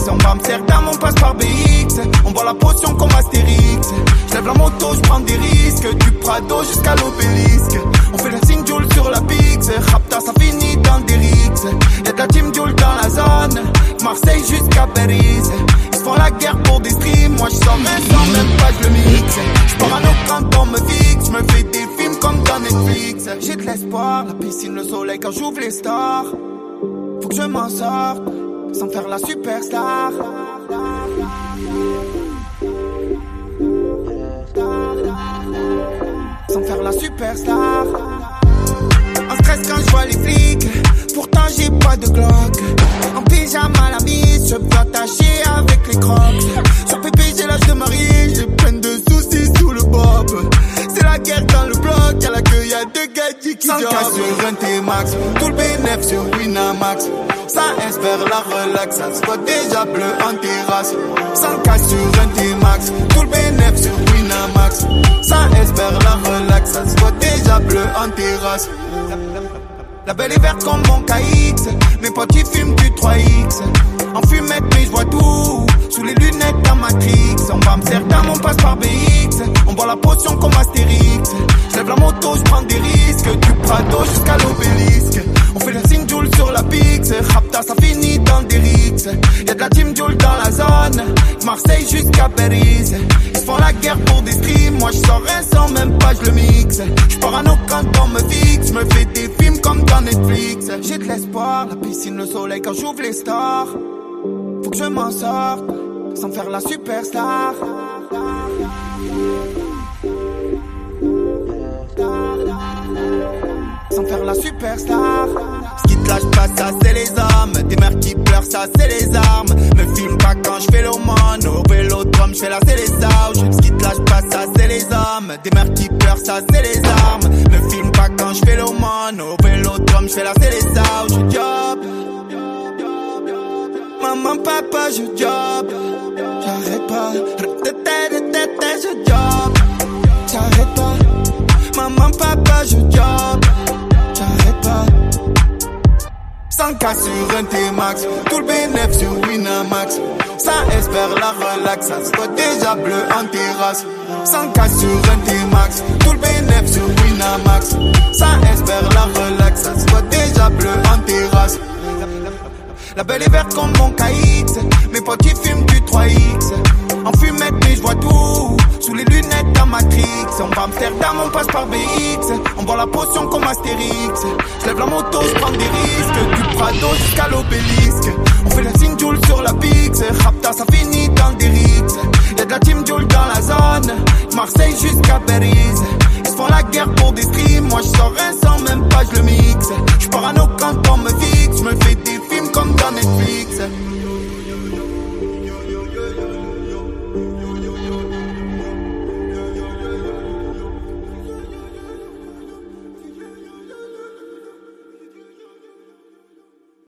On va Amsterdam, on passe par BX. On boit la potion comme Astérix. J'lève la moto, j'prends des risques. Du Prado jusqu'à l'Obélisque. On fait la signe Joule sur la Pix. Rapta, ça finit dans des rixes. Y'a de la team Joule dans la zone. Marseille jusqu'à Paris. Ils font la guerre pour des streams. Moi j'sors rien sans même pas j'le mixe. J'parano quand on me fixe. J'me fais des films comme dans Netflix. J'ai de l'espoir, la piscine, le soleil quand j'ouvre les stars. Faut que je m'en sorte sans faire la superstar. Sans faire la superstar. En stress quand je vois les flics. Pourtant j'ai pas de Glock. En pyjama la mise, je peux attacher avec les crocs. Sur pépé j'ai l'âge de marier. J'ai plein de soucis sous le bob. C'est la guerre dans le bloc. Y'a la queue, y'a deux gadgets qui 100K sur un T-Max. Tout le bénéf sur Winamax. Ça espère la relax. Ça se voit déjà bleu en terrasse. 100K sur un T-Max. Tout le bénéf sur Winamax. Ça espère la relax. Ça se voit déjà bleu en terrasse. La belle est verte comme mon KX. Mes potes ils fument du 3X. En fumette mais je vois tout. Sous les lunettes dans Matrix. On va Amsterdam, on passe par BX. On boit la potion comme Astérix. J'lève la moto, j'prends des risques. Du Prado jusqu'à l'Obélisque. On fait la signe Joule sur la Pix. Rapta ça finit dans des rixes. Y'a de la team Joule dans la zone. Marseille jusqu'à Paris. Ils font la guerre pour des streams. Moi j'sors rien sans même pas j'le mixe. J'parano quand on me fixe. J'me fais des films comme dans Netflix. J'ai de l'espoir, la piscine, le soleil quand j'ouvre les stars. Faut que je m'en sorte sans faire la superstar. Sans faire la superstar. Ce qui te lâche pas, ça c'est les hommes. Des mères qui pleurent, ça c'est les armes. Me filme pas quand je fais l'aumône. Au vélodrome, je fais la célésauge. Ce qui te lâche pas, ça c'est les hommes. Des mères qui pleurent, ça c'est les armes. Me filme pas quand je fais l'aumône. Au vélodrome, je fais la célésauge. Je job. Maman, papa, je job. J'arrête pas. Je job. J'arrête pas. Maman, papa, je job. J'arrête pas. 100K sur un T-Max. Tout le bénéf sur Winamax. Ça espère la relax. Ça se voit déjà bleu en terrasse. 100K sur un T-Max. Tout le bénéf sur Winamax. Ça espère la relax. Ça se voit déjà bleu en terrasse. La belle est verte comme mon KX. Mes potes ils fument du 3X. En fumette mais je vois tout. Sous les lunettes dans Matrix. On va Amsterdam, on passe par BX. On boit la potion comme Astérix. J'lève la moto, j'prends des risques. Du Prado jusqu'à l'Obélisque. On fait la signe Joule sur la Pix. Rapta ça finit dans des rixes. Y'a de la team Joule dans la zone. Marseille jusqu'à Paris. Ils font la guerre pour des streams. Moi j'sors rien sans même pas j'le mixe. J'parano quand on me fixe. J'me fais des films comme dans Netflix.